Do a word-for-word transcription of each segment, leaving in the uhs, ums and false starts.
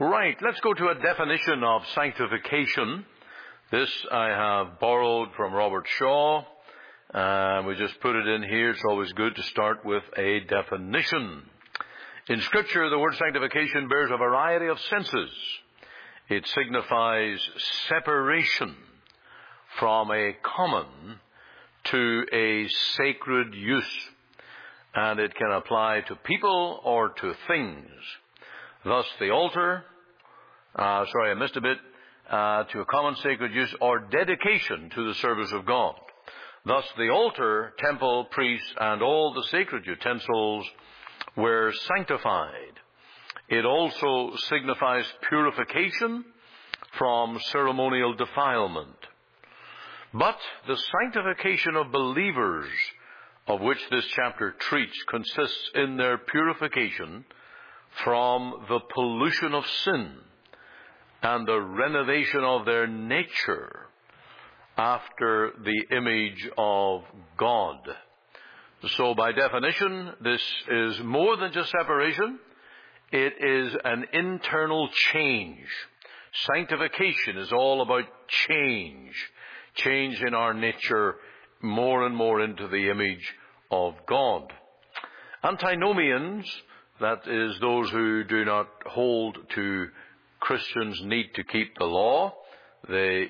Right, let's go to a definition of sanctification. This I have borrowed from Robert Shaw. Uh, we just put it in here. It's always good to start with a definition. In Scripture, the word sanctification bears a variety of senses. It signifies separation from a common to a sacred use, and it can apply to people or to things. Thus, the altar, uh, sorry, I missed a bit, uh, to a common sacred use or dedication to the service of God. Thus, the altar, temple, priests, and all the sacred utensils were sanctified. It also signifies purification from ceremonial defilement. But the sanctification of believers, of which this chapter treats, consists in their purification from the pollution of sin and the renovation of their nature after the image of God. So by definition, this is more than just separation. It is an internal change. Sanctification is all about change. Change in our nature more and more into the image of God. Antinomians, that is those who do not hold to Christians' need to keep the law, they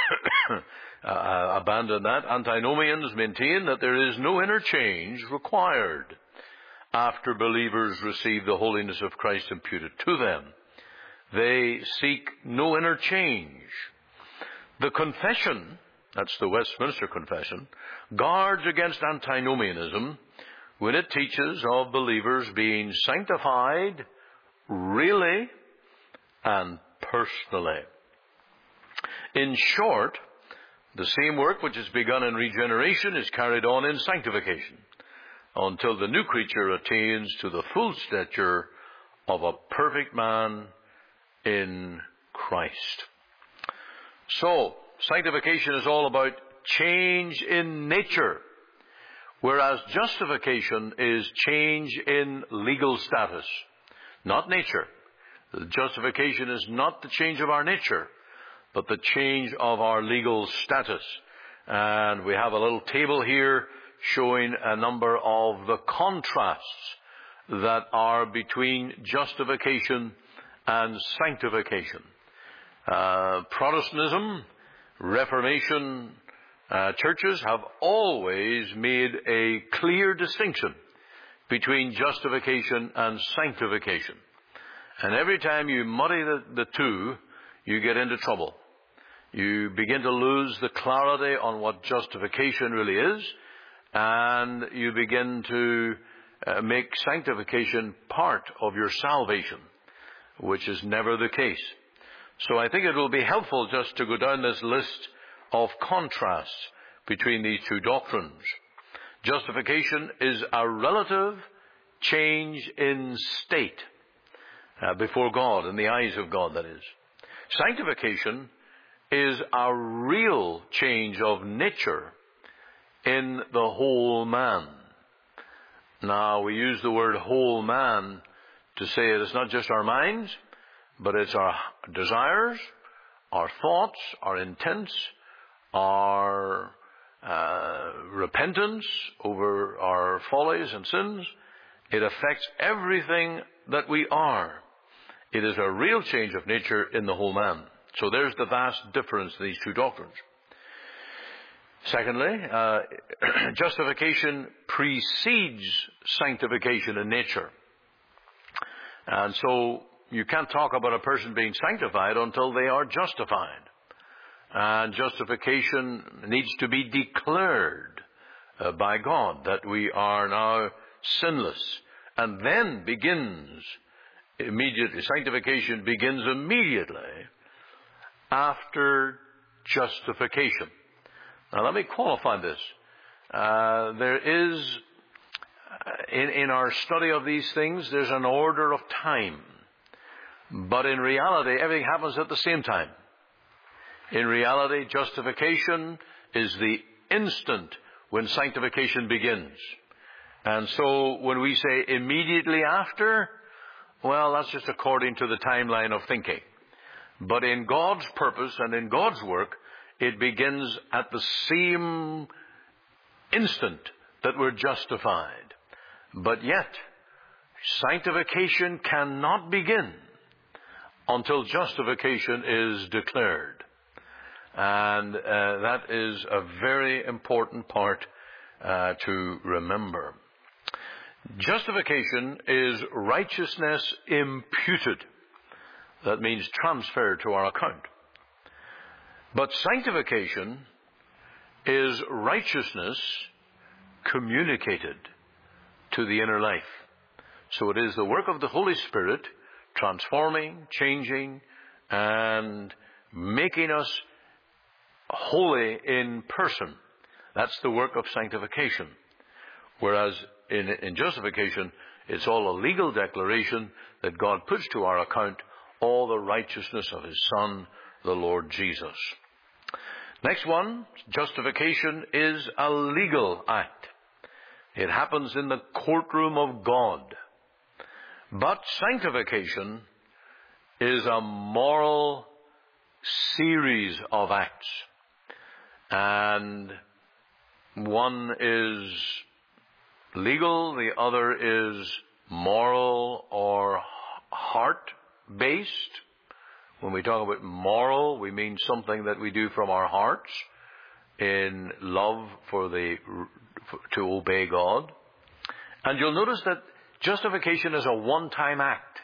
uh, abandon that. Antinomians maintain that there is no inner change required after believers receive the holiness of Christ imputed to them. They seek no inner change. The confession, that's the Westminster Confession, guards against antinomianism when it teaches of believers being sanctified really and personally. In short, the same work which is begun in regeneration is carried on in sanctification until the new creature attains to the full stature of a perfect man in Christ. So, sanctification is all about change in nature, whereas justification is change in legal status, not nature. The justification is not the change of our nature, but the change of our legal status. And we have a little table here showing a number of the contrasts that are between justification and sanctification. Uh, Protestantism, Reformation uh, churches have always made a clear distinction between justification and sanctification. And every time you muddy the, the two, you get into trouble. You begin to lose the clarity on what justification really is, and you begin to uh, make sanctification part of your salvation, which is never the case. So I think it will be helpful just to go down this list of contrasts between these two doctrines. Justification is a relative change in state uh, before God, in the eyes of God, that is. Sanctification is a real change of nature in the whole man. Now, we use the word whole man to say it is not just our minds, but it's our desires, our thoughts, our intents, our uh, repentance over our follies and sins. It affects everything that we are. It is a real change of nature in the whole man. So there's the vast difference in these two doctrines. Secondly, uh, justification precedes sanctification in nature. And so you can't talk about a person being sanctified until they are justified. And justification needs to be declared uh, by God that we are now sinless. And then begins immediately, sanctification begins immediately after justification. Now let me qualify this. Uh, there is, in, in our study of these things, there's an order of time. But in reality, everything happens at the same time. In reality, justification is the instant when sanctification begins. And so when we say immediately after, well, that's just according to the timeline of thinking. But in God's purpose and in God's work, it begins at the same instant that we're justified. But yet, sanctification cannot begin until justification is declared. And uh, that is a very important part uh, to remember. Justification is righteousness imputed. That means transferred to our account. But sanctification is righteousness communicated to the inner life. So it is the work of the Holy Spirit transforming, changing, and making us holy in person. That's the work of sanctification. Whereas in, in justification, it's all a legal declaration that God puts to our account all the righteousness of His Son, the Lord Jesus. Next one, justification is a legal act. It happens in the courtroom of God. But sanctification is a moral series of acts. And one is legal, the other is moral or heart-based. When we talk about moral, we mean something that we do from our hearts in love for the to obey God. And you'll notice that justification is a one-time act,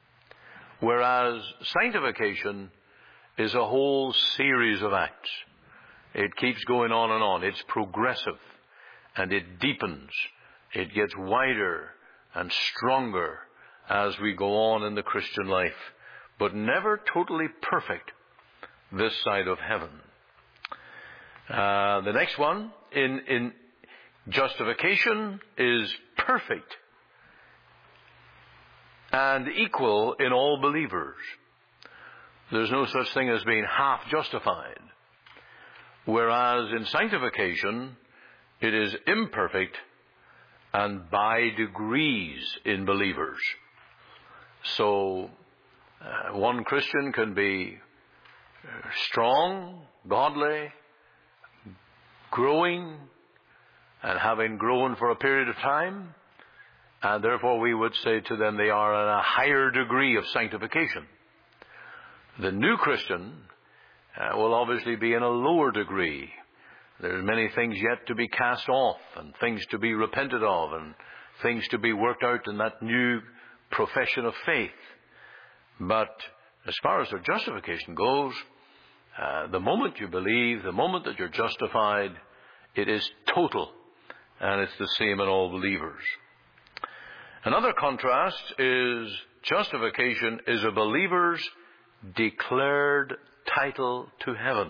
whereas sanctification is a whole series of acts. It keeps going on and on. It's progressive, and it deepens. It gets wider and stronger as we go on in the Christian life, but never totally perfect this side of heaven. Uh, the next one, in, in justification, is perfect and equal in all believers. There's no such thing as being half justified. Whereas in sanctification, it is imperfect and by degrees in believers. So, uh, one Christian can be strong, godly, growing, and having grown for a period of time, and therefore we would say to them they are in a higher degree of sanctification. The new Christian uh, will obviously be in a lower degree. There are many things yet to be cast off, and things to be repented of, and things to be worked out in that new profession of faith. But as far as their justification goes, uh, the moment you believe, the moment that you're justified, it is total, and it's the same in all believers. Another contrast is justification is a believer's declared title to heaven,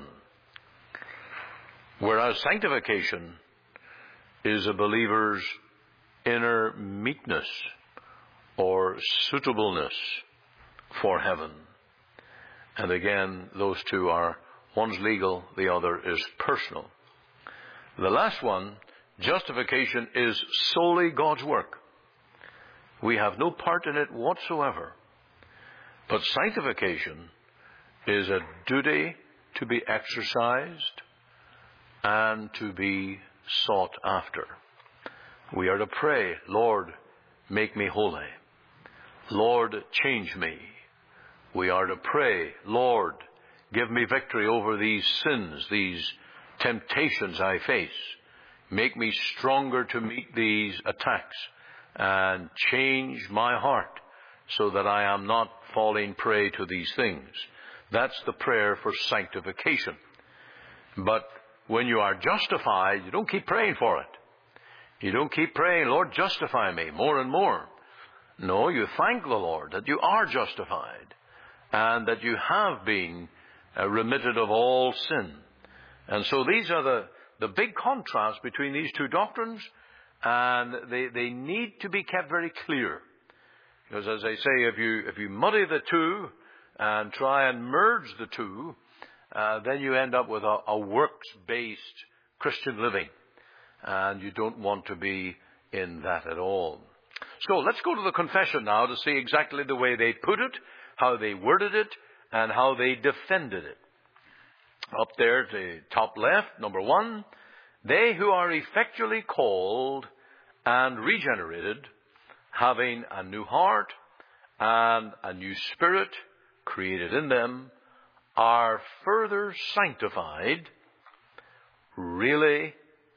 whereas sanctification is a believer's inner meekness or suitableness for heaven. And again, those two are, one's legal, the other is personal. The last one, justification, is solely God's work. We have no part in it whatsoever. But sanctification is a duty to be exercised and to be sought after. We are to pray, Lord, make me holy. Lord, change me. We are to pray, Lord, give me victory over these sins, these temptations I face. Make me stronger to meet these attacks and change my heart so that I am not falling prey to these things. That's the prayer for sanctification. But when you are justified, you don't keep praying for it. You don't keep praying, Lord, justify me more and more. No, you thank the Lord that you are justified and that you have been uh, remitted of all sin. And so these are the, the big contrasts between these two doctrines, and they, they need to be kept very clear. Because as I say, if you, if you muddy the two and try and merge the two, uh, then you end up with a, a works-based Christian living. And you don't want to be in that at all. So let's go to the confession now to see exactly the way they put it, how they worded it, and how they defended it. Up there at the top left, number one, they who are effectually called and regenerated, having a new heart and a new spirit created in them, are further sanctified, really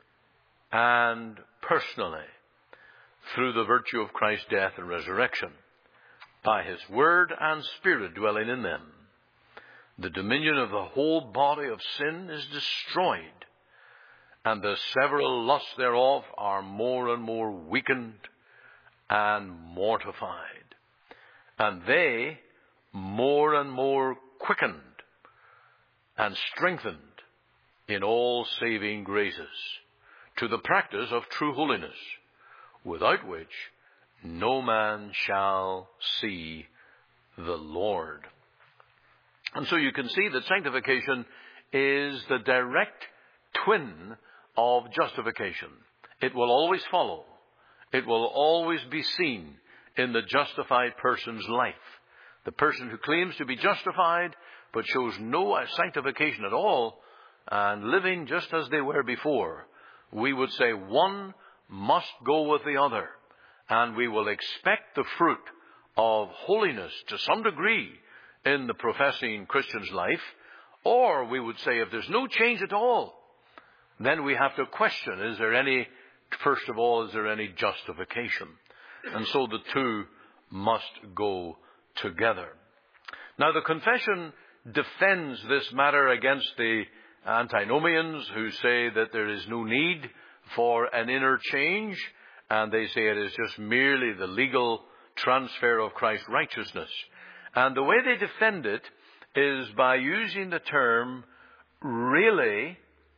and personally, through the virtue of Christ's death and resurrection, by his word and spirit dwelling in them. The dominion of the whole body of sin is destroyed, and the several lusts thereof are more and more weakened and mortified, and they more and more quickened and strengthened in all saving graces, to the practice of true holiness, without which no man shall see the Lord. And so you can see that sanctification is the direct twin of justification. It will always follow. It will always be seen in the justified person's life. The person who claims to be justified but shows no sanctification at all and living just as they were before, we would say one must go with the other, and we will expect the fruit of holiness to some degree in the professing Christian's life, or we would say if there's no change at all, then we have to question, is there any, first of all, is there any justification? And so the two must go together. Now the confession defends this matter against the antinomians who say that there is no need for an inner change, and they say it is just merely the legal transfer of Christ's righteousness. And the way they defend it is by using the term really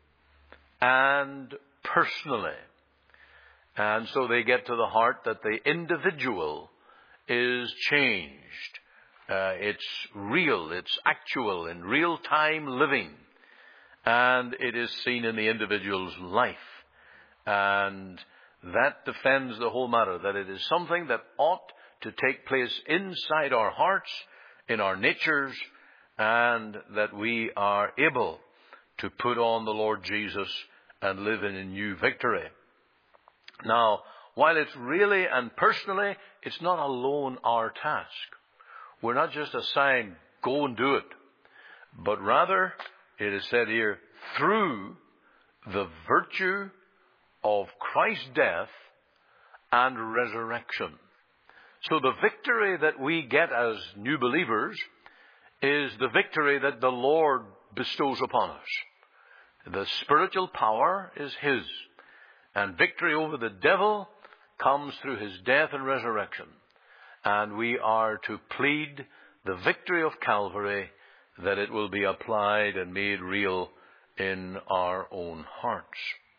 and personally. And so they get to the heart that the individual is changed. Uh, it's real, it's actual, in real-time living. And it is seen in the individual's life. And that defends the whole matter, that it is something that ought to take place inside our hearts, in our natures, and that we are able to put on the Lord Jesus and live in a new victory. Now, while it's really and personally, it's not alone our task. We're not just assigned, go and do it. But rather, it is said here, through the virtue of Christ's death and resurrection. So the victory that we get as new believers is the victory that the Lord bestows upon us. The spiritual power is his. And victory over the devil comes through his death and resurrection. And we are to plead the victory of Calvary, that it will be applied and made real in our own hearts.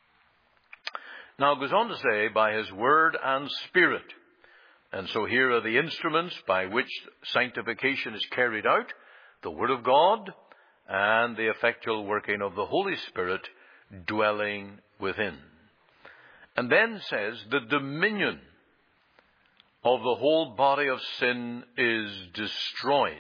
Now it goes on to say, by his word and spirit. And so here are the instruments by which sanctification is carried out, the word of God and the effectual working of the Holy Spirit dwelling within. And then says, the dominion of the whole body of sin is destroyed.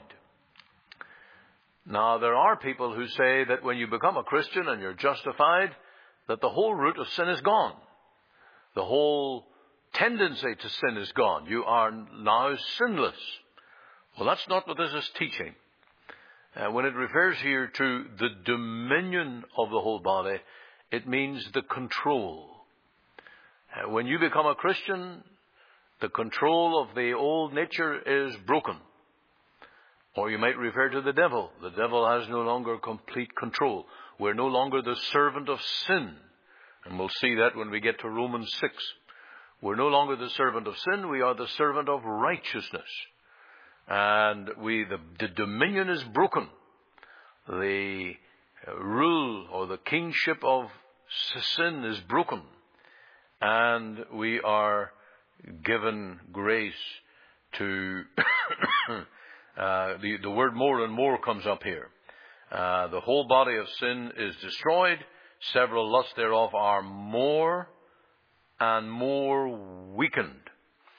Now, there are people who say that when you become a Christian and you're justified, that the whole root of sin is gone. The whole tendency to sin is gone. You are now sinless. Well, that's not what this is teaching. Uh, when it refers here to the dominion of the whole body, it means the control. Uh, when you become a Christian, the control of the old nature is broken. Or you might refer to the devil. The devil has no longer complete control. We're no longer the servant of sin. And we'll see that when we get to Romans six. We're no longer the servant of sin. We are the servant of righteousness. And we, the, the dominion is broken. The rule or the kingship of sin is broken. And we are given grace to... uh, the, the word more and more comes up here. Uh, the whole body of sin is destroyed. Several lusts thereof are more and more weakened.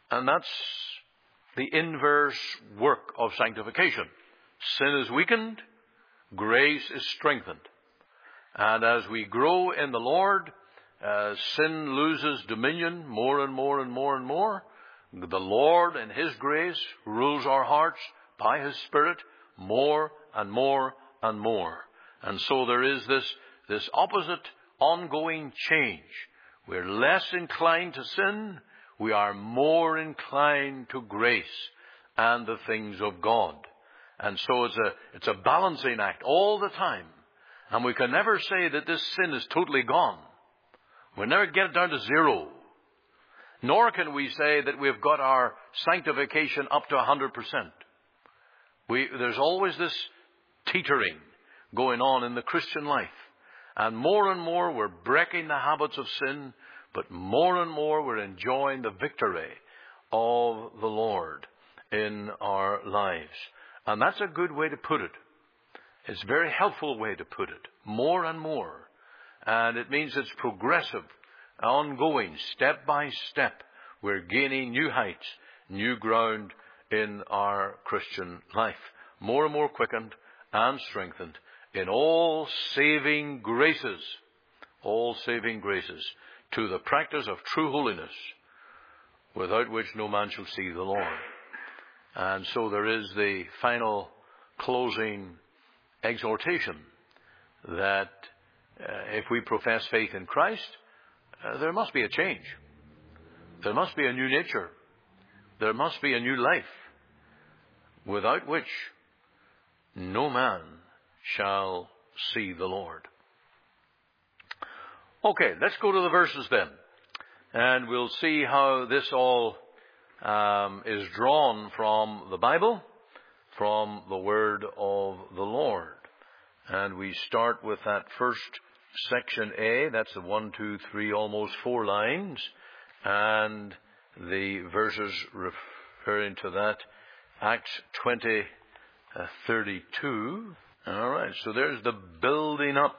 And that's the inverse work of sanctification. Sin is weakened, grace is strengthened. And as we grow in the Lord, uh, sin loses dominion more and more and more and more. The Lord in His grace rules our hearts by His Spirit more and more and more. And so there is this, this opposite ongoing change. We're less inclined to sin. We are more inclined to grace and the things of God. And so it's a, it's a balancing act all the time. And we can never say that this sin is totally gone. We'll never get it down to zero. Nor can we say that we've got our sanctification up to one hundred percent. We, there's always this teetering going on in the Christian life. And more and more we're breaking the habits of sin, but more and more we're enjoying the victory of the Lord in our lives. And that's a good way to put it. It's a very helpful way to put it. More and more. And it means it's progressive, ongoing, step by step. We're gaining new heights, new ground in our Christian life. More and more quickened and strengthened in all saving graces. All saving graces to the practice of true holiness, without which no man shall see the Lord. And so there is the final closing exhortation that uh, if we profess faith in Christ, uh, there must be a change. There must be a new nature. There must be a new life, without which no man shall see the Lord. Okay, let's go to the verses then. And we'll see how this all um, is drawn from the Bible, from the Word of the Lord. And we start with that first section A. That's the one, two, three, almost four lines. And the verses referring to that, Acts twenty, uh, thirty-two. All right, so there's the building up.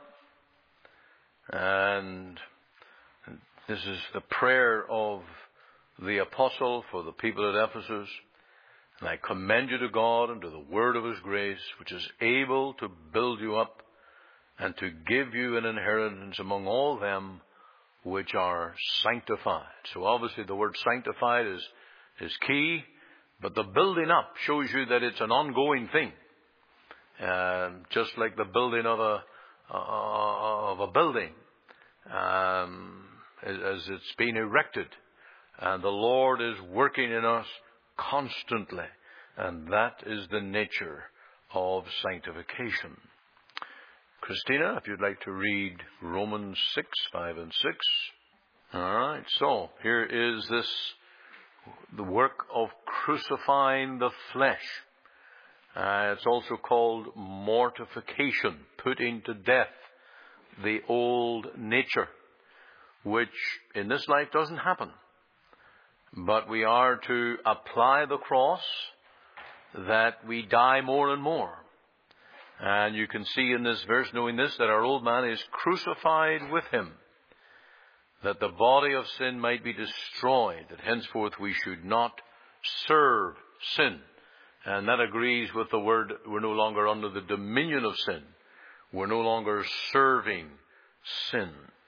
And this is the prayer of the apostle for the people at Ephesus. And I commend you to God and to the word of His grace, which is able to build you up and to give you an inheritance among all them which are sanctified. So obviously the word sanctified is, is key, but the building up shows you that it's an ongoing thing. Um, just like the building of a uh, of a building, um, as, as it's being erected, and the Lord is working in us constantly, and that is the nature of sanctification. Christina, if you'd like to read Romans six, five and six. All right, so here is this, the work of crucifying the flesh. Uh, it's also called mortification, putting to death the old nature, which in this life doesn't happen. But we are to apply the cross, that we die more and more. And you can see in this verse, knowing this, that our old man is crucified with Him, that the body of sin might be destroyed, that henceforth we should not serve sin. And that agrees with the word, we're no longer under the dominion of sin. We're no longer serving sin.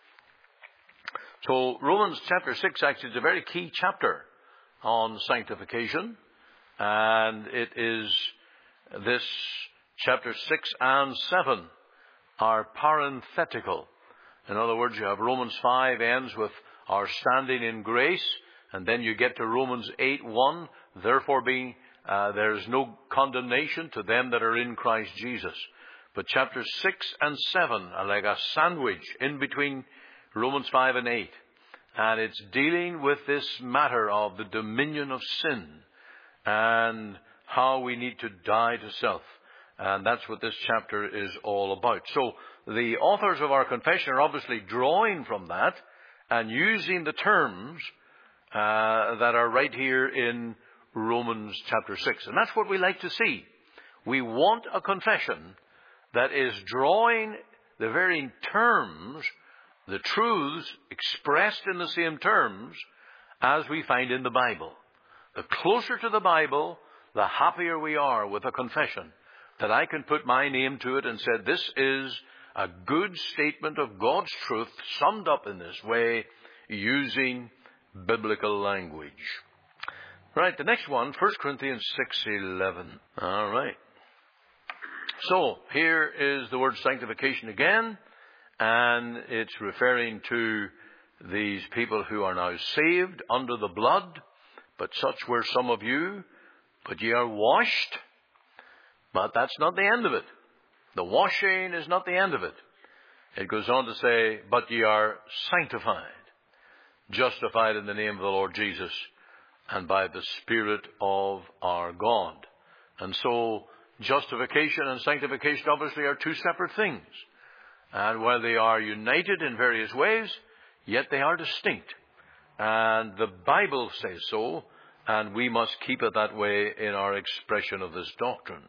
So Romans chapter six actually is a very key chapter on sanctification. And it is this chapter six and seven are parenthetical. In other words, you have Romans five ends with our standing in grace. And then you get to Romans eight one, therefore being Uh, there is no condemnation to them that are in Christ Jesus. But chapters six and seven are like a sandwich in between Romans five and eight. And it's dealing with this matter of the dominion of sin and how we need to die to self. And that's what this chapter is all about. So the authors of our confession are obviously drawing from that and using the terms uh, that are right here in Romans chapter six. And that's what we like to see. We want a confession that is drawing the very terms, the truths expressed in the same terms as we find in the Bible. The closer to the Bible, the happier we are with a confession that I can put my name to it and say, this is a good statement of God's truth summed up in this way using biblical language. Right, the next one, First Corinthians six eleven. All right. So, here is the word sanctification again, and it's referring to these people who are now saved under the blood, but such were some of you, but ye are washed. But that's not the end of it. The washing is not the end of it. It goes on to say, but ye are sanctified, justified in the name of the Lord Jesus, and by the Spirit of our God. And so, justification and sanctification obviously are two separate things. And while they are united in various ways, yet they are distinct. And the Bible says so, and we must keep it that way in our expression of this doctrine.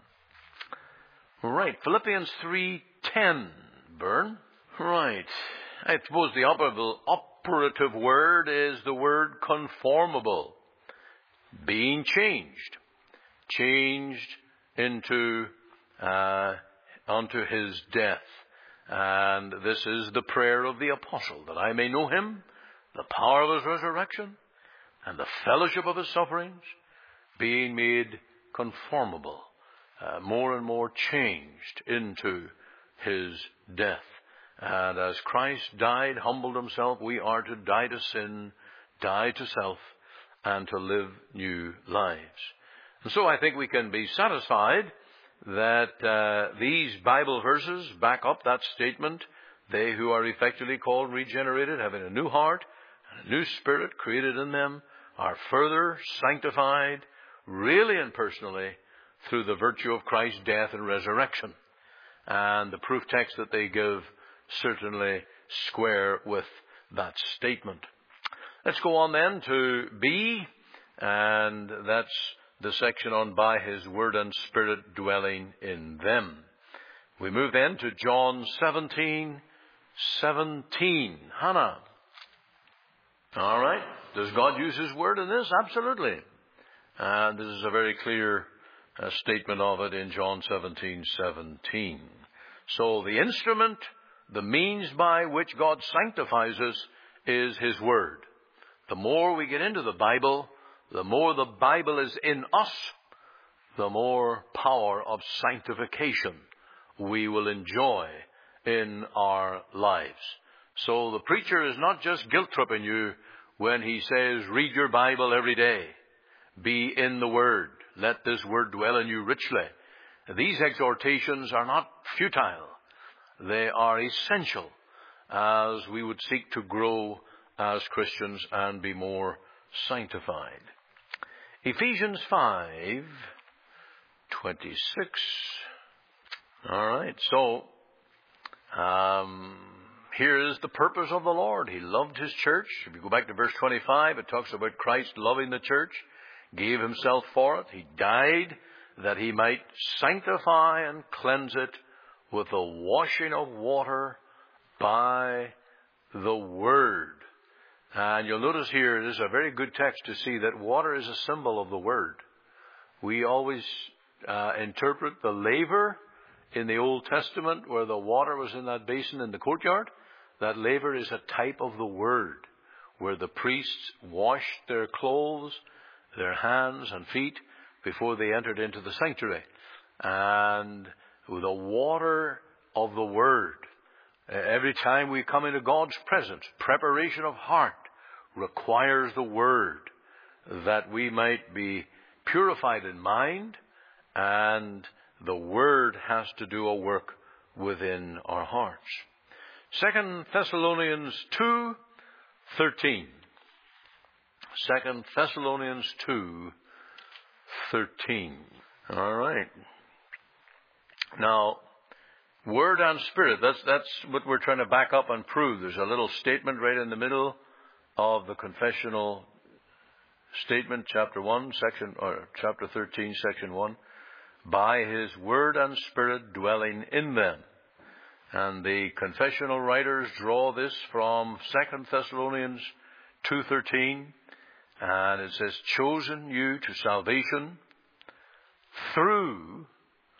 Right, Philippians three ten, Bern. Right, I suppose the operative word is the word conformable. Being changed. Changed into, uh, unto his death. And this is the prayer of the apostle, that I may know him, the power of his resurrection, and the fellowship of his sufferings, being made conformable, uh, more and more changed into his death. And as Christ died, humbled himself, we are to die to sin, die to self, and to live new lives. And so I think we can be satisfied that uh, these Bible verses back up that statement. They who are effectively called regenerated, having a new heart and a new spirit created in them, are further sanctified, really and personally, through the virtue of Christ's death and resurrection. And the proof text that they give certainly square with that statement. Let's go on then to B, and that's the section on by his word and spirit dwelling in them. We move then to John seventeen seventeen. Hannah. All right. Does God use his word in this? Absolutely. And this is a very clear uh, statement of it in John seventeen seventeen. So the instrument, the means by which God sanctifies us is his word. The more we get into the Bible, the more the Bible is in us, the more power of sanctification we will enjoy in our lives. So the preacher is not just guilt-tripping you when he says, read your Bible every day. Be in the Word. Let this Word dwell in you richly. These exhortations are not futile. They are essential as we would seek to grow as Christians and be more sanctified. Ephesians five twenty-six. All right, so um, here is the purpose of the Lord. He loved his church. If you go back to verse twenty-five, it talks about Christ loving the church, gave himself for it. He died that he might sanctify and cleanse it with the washing of water by the Word. And you'll notice here, it is a very good text to see that water is a symbol of the Word. We always uh, interpret the laver in the Old Testament where the water was in that basin in the courtyard. That laver is a type of the Word, where the priests washed their clothes, their hands and feet before they entered into the sanctuary. And the water of the Word, every time we come into God's presence, preparation of heart requires the Word, that we might be purified in mind, and the Word has to do a work within our hearts. Second Thessalonians two thirteen. Second Thessalonians two thirteen. All right. Now, Word and Spirit, that's, that's what we're trying to back up and prove. There's a little statement right in the middle of the confessional statement, chapter one, section, or chapter thirteen, section one. By his Word and Spirit dwelling in them. And the confessional writers draw this from Second Thessalonians two thirteen. And it says, chosen you to salvation through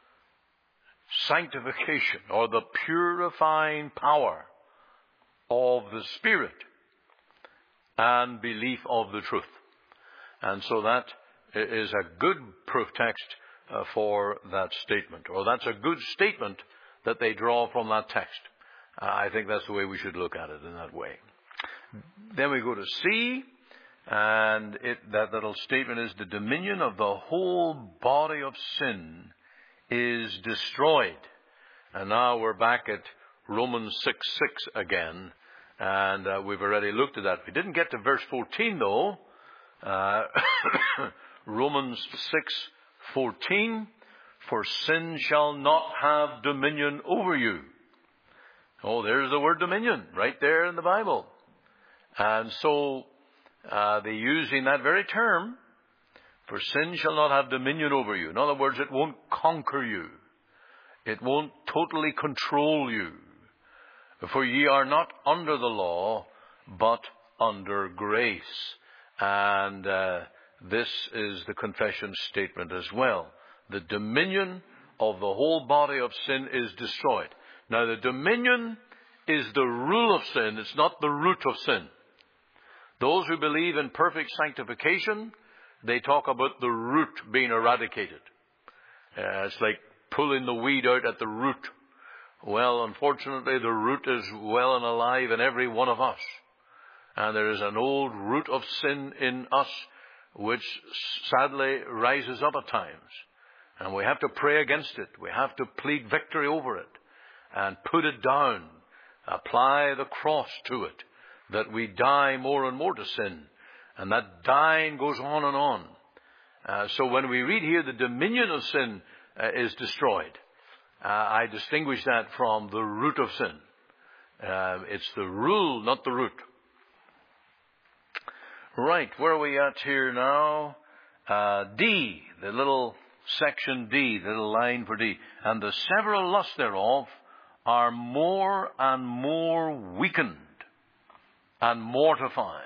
sanctification, or the purifying power of the Spirit, and belief of the truth. And so that is a good proof text uh, for that statement, or that's a good statement that they draw from that text. Uh, I think that's the way we should look at it, in that way. Then we go to C, and it, that little statement is, the dominion of the whole body of sin is destroyed. And now we're back at Romans six six again, and uh, we've already looked at that. We didn't get to verse fourteen, though. Uh, Romans six fourteen, for sin shall not have dominion over you. Oh, there's the word dominion right there in the Bible. And so uh, they're using that very term, for sin shall not have dominion over you. In other words, it won't conquer you. It won't totally control you. For ye are not under the law, but under grace. And uh, this is the confession statement as well. The dominion of the whole body of sin is destroyed. Now, the dominion is the rule of sin. It's not the root of sin. Those who believe in perfect sanctification, they talk about the root being eradicated. Uh, it's like pulling the weed out at the root. Well, unfortunately, the root is well and alive in every one of us. And there is an old root of sin in us which sadly rises up at times. And we have to pray against it. We have to plead victory over it and put it down. Apply the cross to it, that we die more and more to sin. And that dying goes on and on. Uh, so when we read here, the dominion of sin uh, is destroyed. Uh, I distinguish that from the root of sin. Uh, it's the rule, not the root. Right, where are we at here now? Uh, D, the little section D, the little line for D. And the several lusts thereof are more and more weakened and mortified.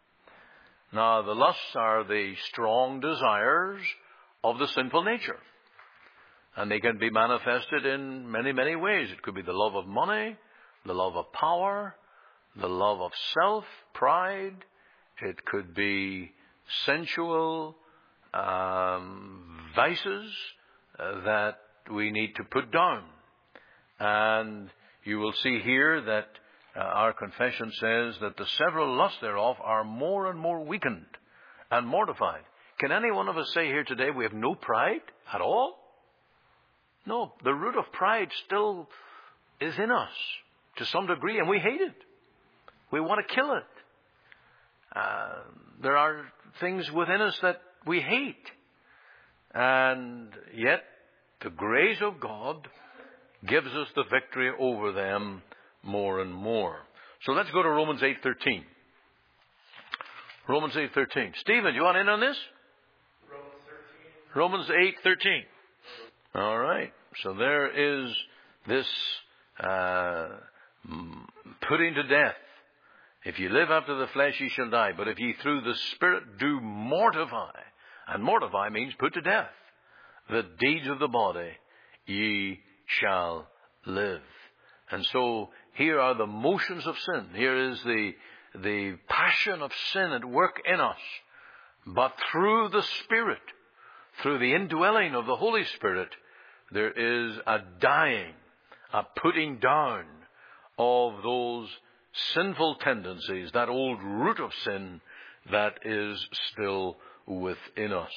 Now, the lusts are the strong desires of the sinful nature. And they can be manifested in many, many ways. It could be the love of money, the love of power, the love of self, pride. It could be sensual um, vices uh, that we need to put down. And you will see here that uh, our confession says that the several lusts thereof are more and more weakened and mortified. Can any one of us say here today we have no pride at all? No, the root of pride still is in us to some degree, and we hate it. We want to kill it. Uh, there are things within us that we hate. And yet, the grace of God gives us the victory over them more and more. So let's go to Romans eight thirteen. Romans eight thirteen. Stephen, you want in on this? Romans thirteen. Romans eight thirteen. All right. So there is this uh, putting to death. If ye live after the flesh, ye shall die. But if ye through the Spirit do mortify, and mortify means put to death, the deeds of the body, ye shall live. And so here are the motions of sin. Here is the, the passion of sin at work in us. But through the Spirit, through the indwelling of the Holy Spirit, there is a dying, a putting down of those sinful tendencies, that old root of sin that is still within us.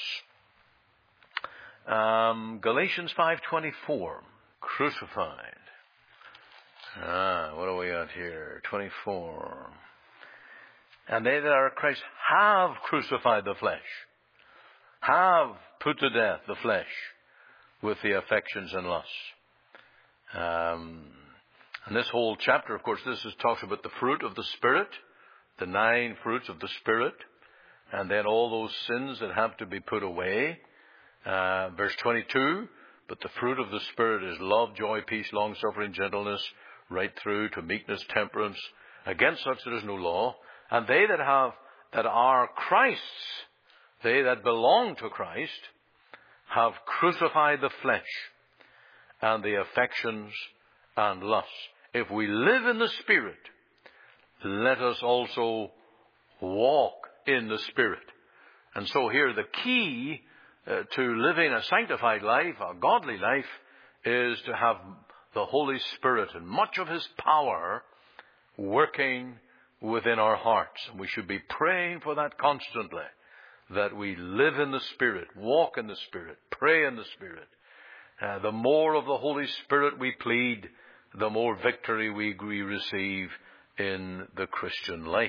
Um, Galatians five twenty-four, crucified. Ah, what do we got here? twenty-four. And they that are Christ have crucified the flesh, have put to death the flesh with the affections and lusts. Um, and this whole chapter, of course, this is, talks about the fruit of the Spirit, the nine fruits of the Spirit, and then all those sins that have to be put away. Uh, verse twenty-two, but the fruit of the Spirit is love, joy, peace, long-suffering, gentleness, right through to meekness, temperance. Against such there is no law. And they that have that our Christs, they that belong to Christ, have crucified the flesh and the affections and lusts. If we live in the Spirit, let us also walk in the Spirit. And so here the key uh, to living a sanctified life, a godly life, is to have the Holy Spirit and much of His power working within our hearts. And we should be praying for that constantly, that we live in the Spirit, walk in the Spirit, pray in the Spirit. Uh, the more of the Holy Spirit we plead, the more victory we, we receive in the Christian life.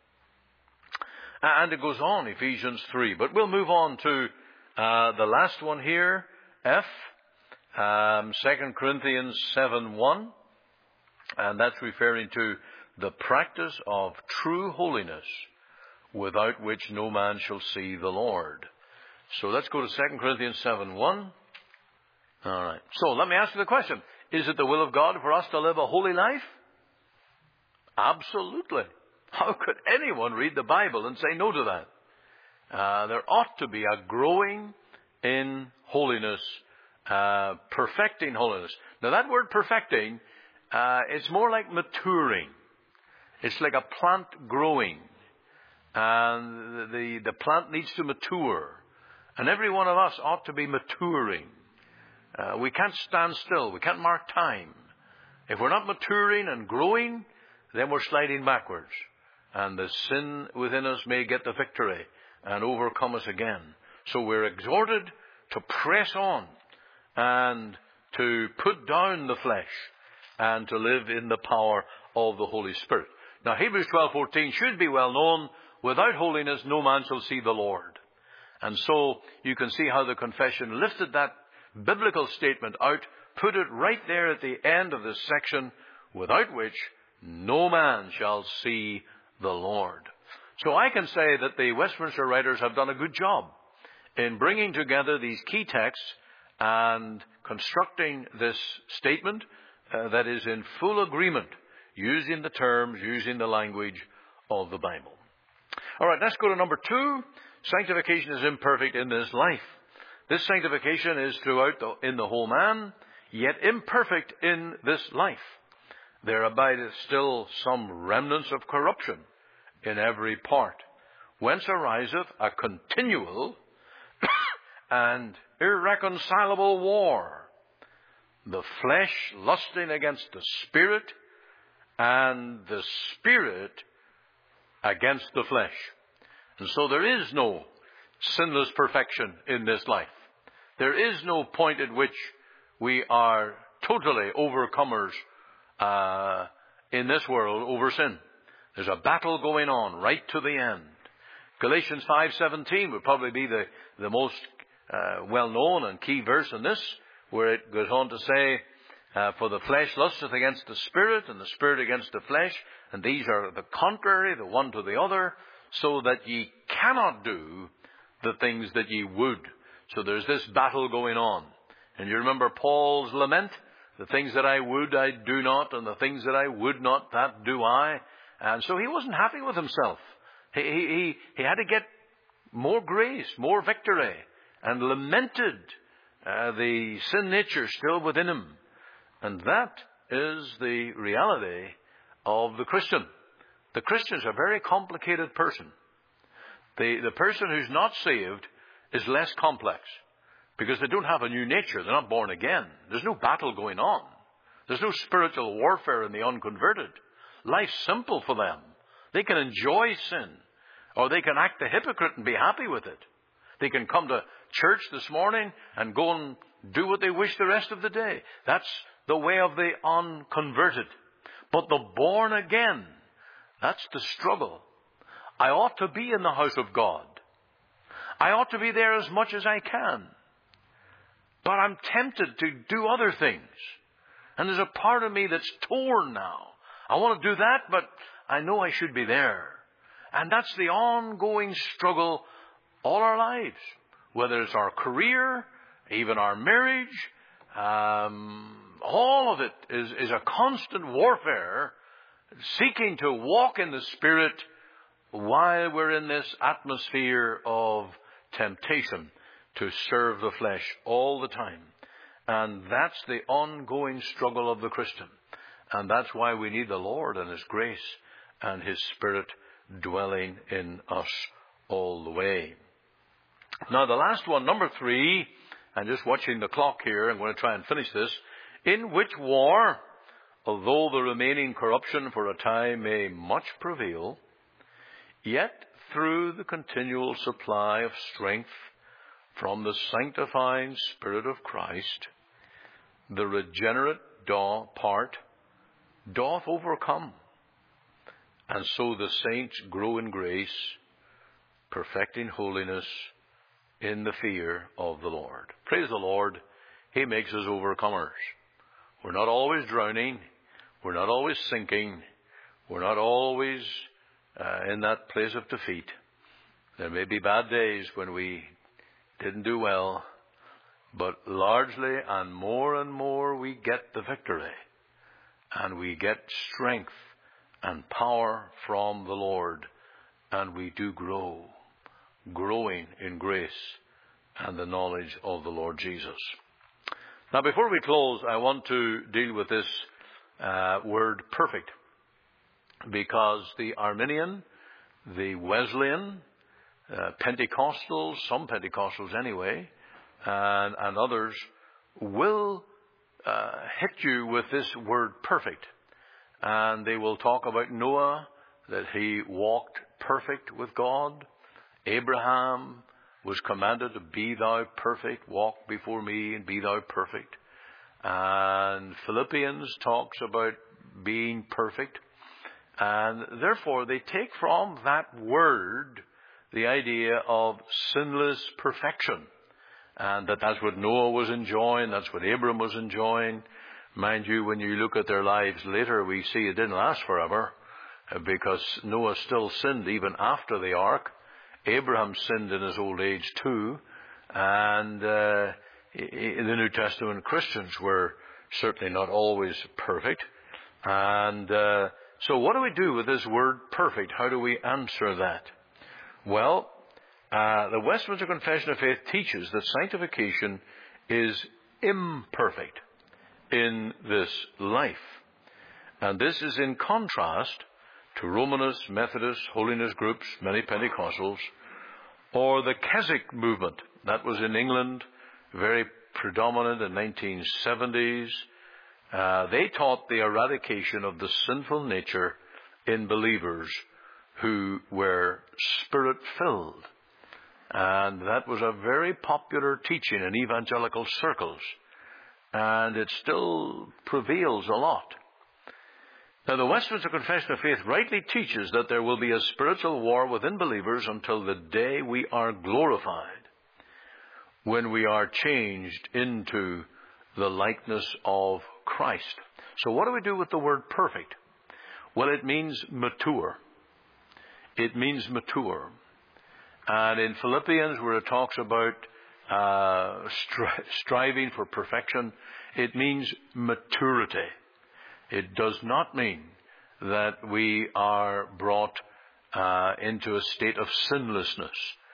And it goes on, Ephesians three. But we'll move on to uh, the last one here, F, um, Second Corinthians seven one. And that's referring to the practice of true holiness, without which no man shall see the Lord. So let's go to Second Corinthians seven one. All right. So let me ask you the question. Is it the will of God for us to live a holy life? Absolutely. How could anyone read the Bible and say no to that? Uh, there ought to be a growing in holiness, uh, perfecting holiness. Now that word perfecting, uh, it's more like maturing. It's like a plant growing. And the, the plant needs to mature. And every one of us ought to be maturing. Uh, we can't stand still. We can't mark time. If we're not maturing and growing, then we're sliding backwards. And the sin within us may get the victory and overcome us again. So we're exhorted to press on and to put down the flesh and to live in the power of the Holy Spirit. Now, Hebrews twelve fourteen should be well known. Without holiness, no man shall see the Lord. And so you can see how the confession lifted that biblical statement out, put it right there at the end of this section, without which no man shall see the Lord. So I can say that the Westminster writers have done a good job in bringing together these key texts and constructing this statement uh, that is in full agreement, using the terms, using the language of the Bible. All right, let's go to number two. Sanctification is imperfect in this life. This sanctification is throughout the, in the whole man, yet imperfect in this life. There abideth still some remnants of corruption in every part, whence ariseth a continual and irreconcilable war, the flesh lusting against the Spirit, and the Spirit against the flesh. And so there is no sinless perfection in this life. There is no point at which we are totally overcomers uh, in this world over sin. There's a battle going on right to the end. Galatians five seventeen would probably be the, the most uh, well-known and key verse in this, where it goes on to say, uh, for the flesh lusteth against the Spirit, and the Spirit against the flesh, and these are the contrary, the one to the other, so that ye cannot do the things that ye would. So there's this battle going on. And you remember Paul's lament? The things that I would, I do not, and the things that I would not, that do I. And so he wasn't happy with himself. He, he, he had to get more grace, more victory, and lamented uh, the sin nature still within him. And that is the reality of the Christian. The Christian is a very complicated person. The, the person who's not saved is less complex because they don't have a new nature. They're not born again. There's no battle going on. There's no spiritual warfare in the unconverted. Life's simple for them. They can enjoy sin, or they can act the hypocrite and be happy with it. They can come to church this morning and go and do what they wish the rest of the day. That's the way of the unconverted. But the born again, that's the struggle. I ought to be in the house of God. I ought to be there as much as I can. But I'm tempted to do other things. And there's a part of me that's torn now. I want to do that, but I know I should be there. And that's the ongoing struggle all our lives. Whether it's our career, even our marriage, um, all of it is, is a constant warfare, seeking to walk in the Spirit while we're in this atmosphere of temptation to serve the flesh all the time. And that's the ongoing struggle of the Christian. And that's why we need the Lord and His grace and His Spirit dwelling in us all the way. Now the last one, number three, and just watching the clock here, I'm going to try and finish this. In which war, although the remaining corruption for a time may much prevail, yet through the continual supply of strength from the sanctifying Spirit of Christ, the regenerate do- part doth overcome, and so the saints grow in grace, perfecting holiness in the fear of the Lord. Praise the Lord. He makes us overcomers. We're not always drowning. We're not always sinking. We're not always uh, in that place of defeat. There may be bad days when we didn't do well, but largely and more and more we get the victory, and we get strength and power from the Lord, and we do grow, growing in grace and the knowledge of the Lord Jesus. Now, before we close, I want to deal with this uh, word perfect, because the Arminian, the Wesleyan, uh, Pentecostals, some Pentecostals anyway, and, and others will uh, hit you with this word perfect. And they will talk about Noah, that he walked perfect with God. Abraham was commanded to be thou perfect, walk before me and be thou perfect. And Philippians talks about being perfect. And therefore they take from that word the idea of sinless perfection. And that that's what Noah was enjoying, that's what Abraham was enjoying. Mind you, when you look at their lives later, we see it didn't last forever, because Noah still sinned even after the ark. Abraham sinned in his old age too. And uh, in the New Testament, Christians were certainly not always perfect. And uh, so what do we do with this word perfect? How do we answer that? Well, uh, the Westminster Confession of Faith teaches that sanctification is imperfect in this life. And this is in contrast to Romanist, Methodist, holiness groups, many Pentecostals, or the Keswick movement. That was in England, very predominant in the nineteen seventies. Uh, they taught the eradication of the sinful nature in believers who were Spirit-filled. And that was a very popular teaching in evangelical circles. And it still prevails a lot. Now, the Westminster Confession of Faith rightly teaches that there will be a spiritual war within believers until the day we are glorified, when we are changed into the likeness of Christ. So what do we do with the word perfect? Well, it means mature. It means mature. And in Philippians, where it talks about uh, stri- striving for perfection, it means maturity. It does not mean that we are brought uh, into a state of sinlessness.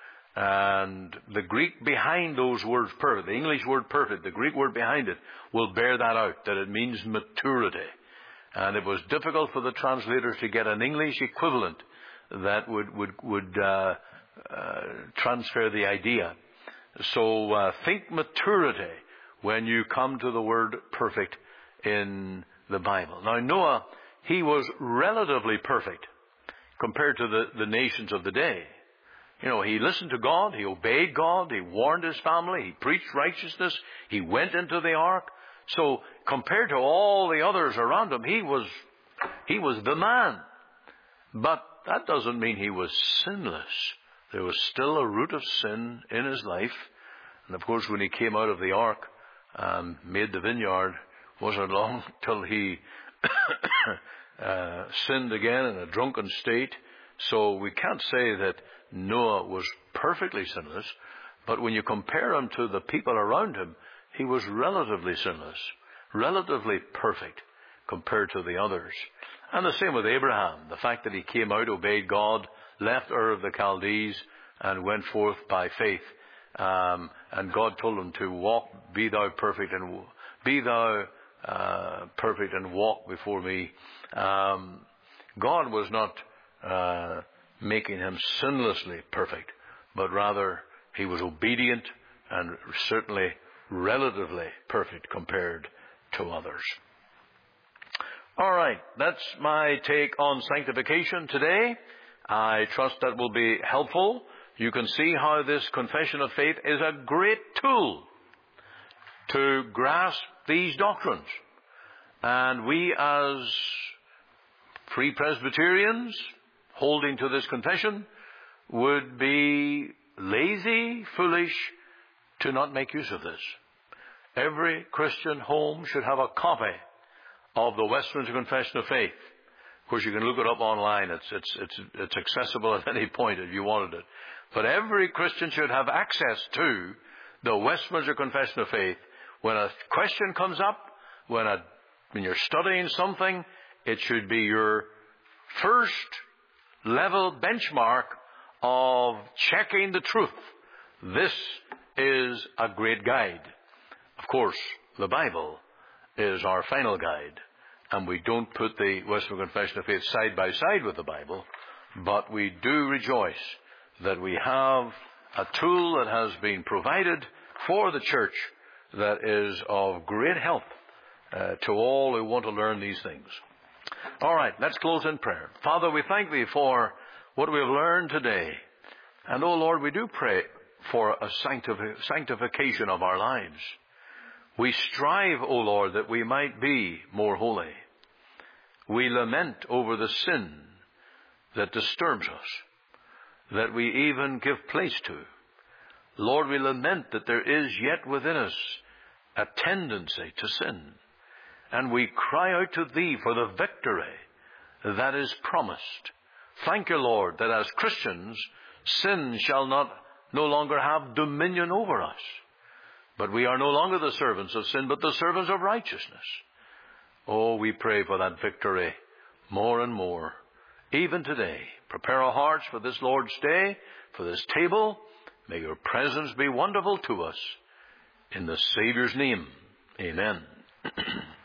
And the Greek behind those words perfect, the English word perfect, the Greek word behind it will bear that out, that it means maturity. And it was difficult for the translators to get an English equivalent that would would would uh, uh, transfer the idea. So uh, think maturity when you come to the word perfect in the Bible. Now, Noah, he was relatively perfect compared to the, the nations of the day. You know, he listened to God, he obeyed God, he warned his family, he preached righteousness, he went into the ark. So compared to all the others around him, he was he was the man. But that doesn't mean he was sinless. There was still a root of sin in his life. And of course, when he came out of the ark and made the vineyard, wasn't long till he uh, sinned again in a drunken state. So we can't say that Noah was perfectly sinless, but when you compare him to the people around him, he was relatively sinless, relatively perfect compared to the others. And the same with Abraham. The fact that he came out, obeyed God, left Ur of the Chaldees and went forth by faith. Um, and God told him to walk, be thou perfect and be thou uh, perfect and walk before me. Um, God was not uh, making him sinlessly perfect, but rather he was obedient and certainly relatively perfect compared to others. All right, that's my take on sanctification today. I trust that will be helpful. You can see how this confession of faith is a great tool to grasp these doctrines. And we as Free Presbyterians holding to this confession would be lazy, foolish to not make use of this. Every Christian home should have a copy of the Westminster Confession of Faith. Of course, you can look it up online. It's, it's, it's, it's accessible at any point if you wanted it. But every Christian should have access to the Westminster Confession of Faith. When a question comes up, when, a, when you're studying something, it should be your first level benchmark of checking the truth. This is a great guide. Of course, the Bible is our final guide, and we don't put the Westminster Confession of Faith side by side with the Bible, but we do rejoice that we have a tool that has been provided for the church that is of great help uh, to all who want to learn these things. All right, let's close in prayer. Father, we thank Thee for what we have learned today. And, oh Lord, we do pray for a sanctifi- sanctification of our lives. We strive, O Lord, that we might be more holy. We lament over the sin that disturbs us, that we even give place to. Lord, we lament that there is yet within us a tendency to sin. And we cry out to Thee for the victory that is promised. Thank You, Lord, that as Christians, sin shall not no longer have dominion over us. But we are no longer the servants of sin, but the servants of righteousness. Oh, we pray for that victory more and more, even today. Prepare our hearts for this Lord's Day, for this table. May Your presence be wonderful to us. In the Savior's name, amen.